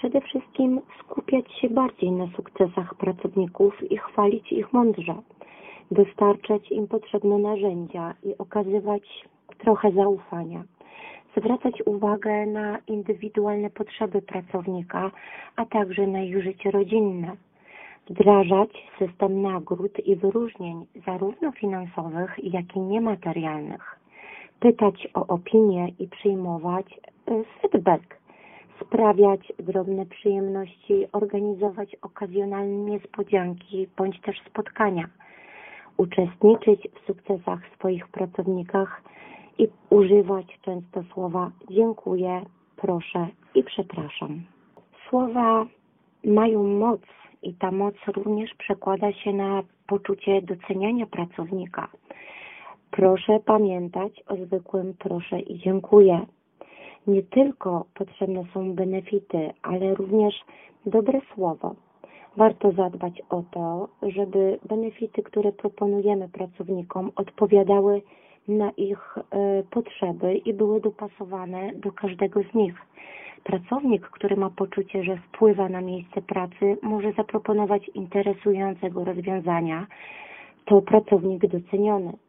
Przede wszystkim skupiać się bardziej na sukcesach pracowników i chwalić ich mądrze, dostarczać im potrzebne narzędzia i okazywać trochę zaufania. Zwracać uwagę na indywidualne potrzeby pracownika, a także na ich życie rodzinne. Wdrażać system nagród i wyróżnień, zarówno finansowych, jak i niematerialnych. Pytać o opinie i przyjmować feedback. Sprawiać drobne przyjemności, organizować okazjonalne niespodzianki bądź też spotkania. Uczestniczyć w sukcesach swoich pracownikach i używać często słowa dziękuję, proszę i przepraszam. Słowa mają moc i ta moc również przekłada się na poczucie doceniania pracownika. Proszę pamiętać o zwykłym proszę i dziękuję. Nie tylko potrzebne są benefity, ale również dobre słowo. Warto zadbać o to, żeby benefity, które proponujemy pracownikom, odpowiadały na ich potrzeby i były dopasowane do każdego z nich. Pracownik, który ma poczucie, że wpływa na miejsce pracy, może zaproponować interesującego rozwiązania. To pracownik doceniony.